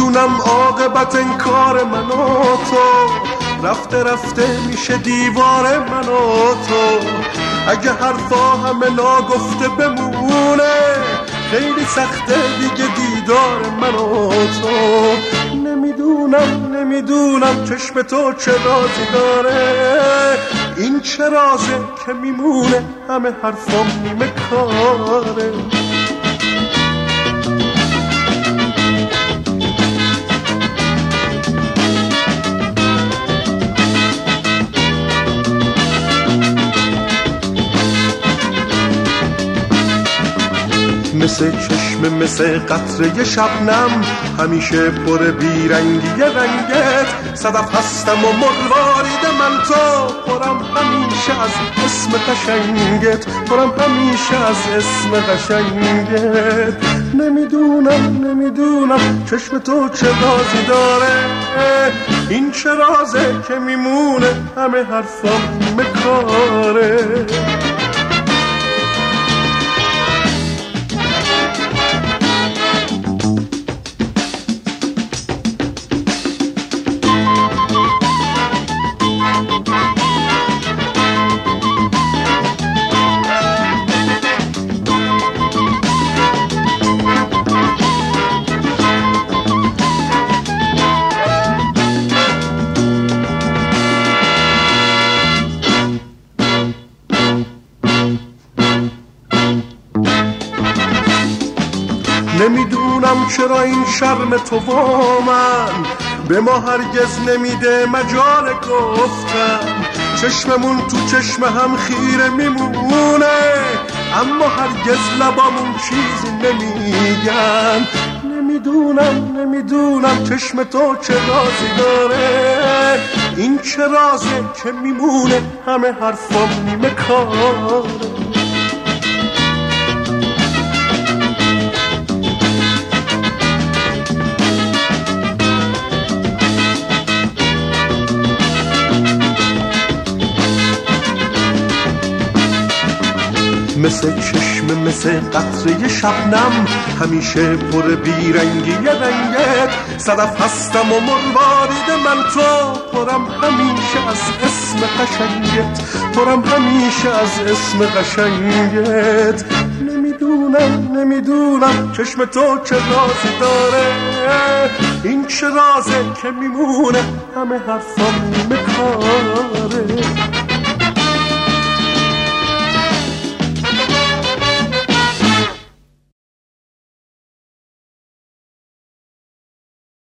میدونم عاقبت این کار من و تو رفته رفته میشه دیوار من و تو. اگه حرفا همه ناگفته بمونه خیلی سخته دیگه دیدار من و تو. نمیدونم چشم تو چه رازی داره، این چه رازه که میمونه همه حرفام نیمه کاره. مثل چشم مثل قطره شبنم همیشه پر بیرنگی رنگت. صدف هستم و مروارید من تو، پرم همیشه از اسم قشنگت، پرم همیشه از اسم قشنگت. نمیدونم چشم تو چه رازی داره، این چه رازه که میمونه همه حرفام نیمه کاره. نمیدونم چرا این شرم تو و من به ما هرگز نمیده مجال گفتن. چشممون تو چشم هم خیره میمونه، اما هرگز لبامون چیزی نمیگن. نمیدونم چشم تو چه رازی داره، این چه رازه که میمونه همه حرفام نیمه کاره. مثل چشم مثل قطره شبنم همیشه پر بیرنگی رنگت. صدف هستم و مروارید من تو، پرم همیشه از اسم قشنگت، پرم همیشه از اسم قشنگت. نمیدونم چشم تو چه رازی داره، این چه رازه که میمونه همه حرفام نیمه کاره.